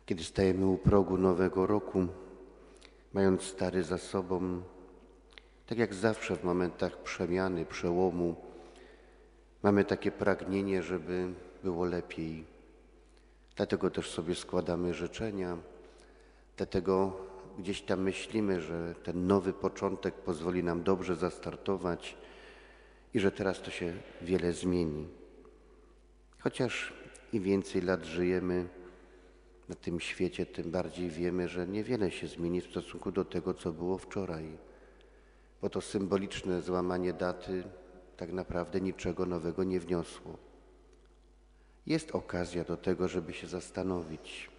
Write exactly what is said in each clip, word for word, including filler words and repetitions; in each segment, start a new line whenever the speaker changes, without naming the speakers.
Kiedy stajemy u progu nowego roku, mając stary za sobą, tak jak zawsze w momentach przemiany, przełomu, mamy takie pragnienie, żeby było lepiej. Dlatego też sobie składamy życzenia, dlatego gdzieś tam myślimy, że ten nowy początek pozwoli nam dobrze zastartować i że teraz to się wiele zmieni. Chociaż im więcej lat żyjemy na tym świecie, tym bardziej wiemy, że niewiele się zmieni w stosunku do tego, co było wczoraj. Bo to symboliczne złamanie daty tak naprawdę niczego nowego nie wniosło. Jest okazja do tego, żeby się zastanowić,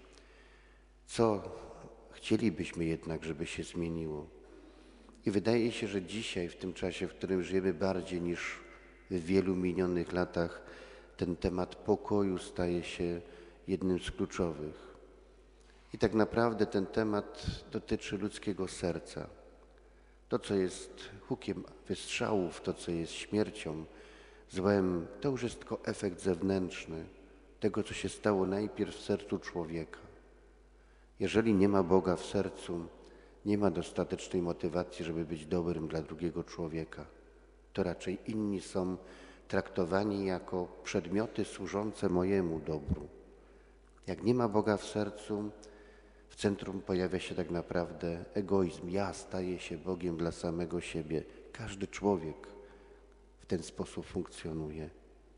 co chcielibyśmy jednak, żeby się zmieniło. I wydaje się, że dzisiaj, w tym czasie, w którym żyjemy bardziej niż w wielu minionych latach, ten temat pokoju staje się jednym z kluczowych. I tak naprawdę ten temat dotyczy ludzkiego serca. To, co jest hukiem wystrzałów, to, co jest śmiercią, złem, to już jest tylko efekt zewnętrzny tego, co się stało najpierw w sercu człowieka. Jeżeli nie ma Boga w sercu, nie ma dostatecznej motywacji, żeby być dobrym dla drugiego człowieka. To raczej inni są traktowani jako przedmioty służące mojemu dobru. Jak nie ma Boga w sercu, w centrum pojawia się tak naprawdę egoizm. Ja staję się Bogiem dla samego siebie. Każdy człowiek w ten sposób funkcjonuje.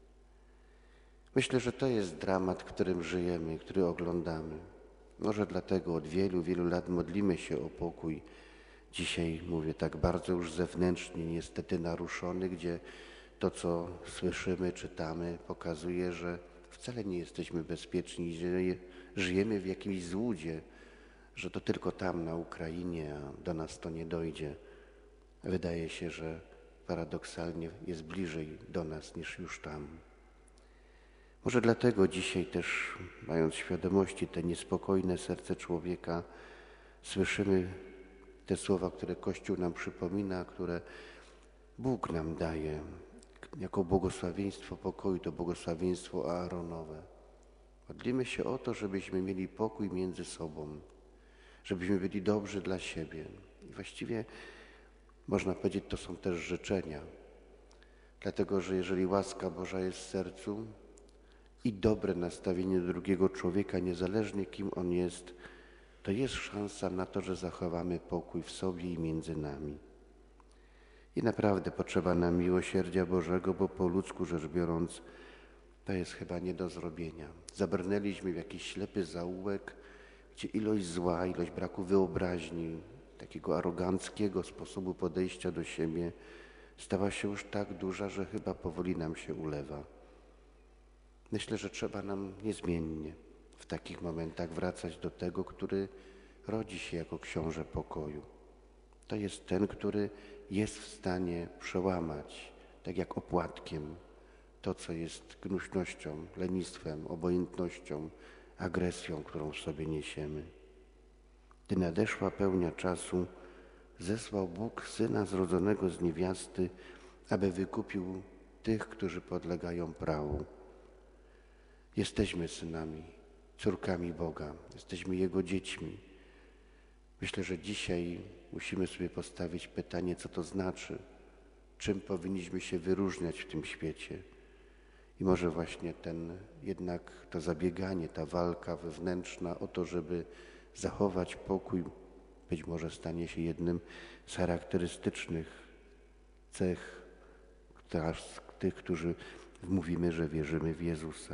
Myślę, że to jest dramat, w którym żyjemy, który oglądamy. Może dlatego od wielu, wielu lat modlimy się o pokój. Dzisiaj mówię tak bardzo już zewnętrznie, niestety naruszony, gdzie to, co słyszymy, czytamy, pokazuje, że wcale nie jesteśmy bezpieczni, że żyjemy w jakiejś złudzie, że to tylko tam na Ukrainie, a do nas to nie dojdzie. Wydaje się, że paradoksalnie jest bliżej do nas niż już tam. Może dlatego dzisiaj też, mając świadomości te niespokojne serce człowieka, słyszymy te słowa, które Kościół nam przypomina, które Bóg nam daje jako błogosławieństwo pokoju, to błogosławieństwo Aaronowe. Modlimy się o to, żebyśmy mieli pokój między sobą, żebyśmy byli dobrzy dla siebie. I właściwie można powiedzieć, to są też życzenia, dlatego że jeżeli łaska Boża jest w sercu i dobre nastawienie do drugiego człowieka, niezależnie kim on jest, to jest szansa na to, że zachowamy pokój w sobie i między nami. I naprawdę potrzeba nam miłosierdzia Bożego, bo po ludzku rzecz biorąc, to jest chyba nie do zrobienia. Zabrnęliśmy w jakiś ślepy zaułek, gdzie ilość zła, ilość braku wyobraźni, takiego aroganckiego sposobu podejścia do siebie stała się już tak duża, że chyba powoli nam się ulewa. Myślę, że trzeba nam niezmiennie w takich momentach wracać do tego, który rodzi się jako książę pokoju. To jest ten, który jest w stanie przełamać, tak jak opłatkiem, to, co jest gnuśnością, lenistwem, obojętnością, agresją, którą w sobie niesiemy. Gdy nadeszła pełnia czasu, zesłał Bóg Syna zrodzonego z niewiasty, aby wykupił tych, którzy podlegają prawu. Jesteśmy synami, córkami Boga, jesteśmy Jego dziećmi. Myślę, że dzisiaj musimy sobie postawić pytanie, co to znaczy, czym powinniśmy się wyróżniać w tym świecie. I może właśnie ten jednak to zabieganie, ta walka wewnętrzna o to, żeby zachować pokój, być może stanie się jednym z charakterystycznych cech tych, którzy mówimy, że wierzymy w Jezusa.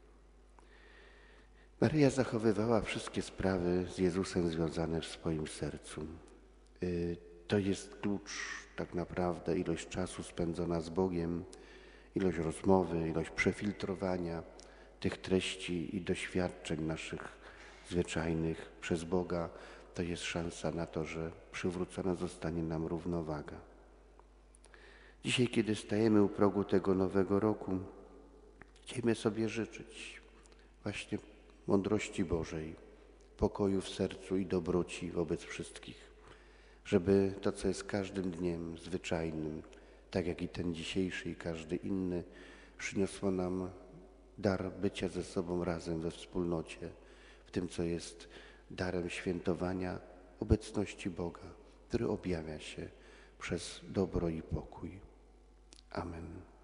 Maryja zachowywała wszystkie sprawy z Jezusem związane w swoim sercu. To jest klucz tak naprawdę, ilość czasu spędzona z Bogiem, ilość rozmowy, ilość przefiltrowania tych treści i doświadczeń naszych zwyczajnych przez Boga, to jest szansa na to, że przywrócona zostanie nam równowaga. Dzisiaj, kiedy stajemy u progu tego nowego roku, chcielibyśmy sobie życzyć właśnie mądrości Bożej, pokoju w sercu i dobroci wobec wszystkich, żeby to, co jest każdym dniem zwyczajnym, tak jak i ten dzisiejszy i każdy inny, przyniosło nam dar bycia ze sobą razem we wspólnocie, w tym, co jest darem świętowania obecności Boga, który objawia się przez dobro i pokój. Amen.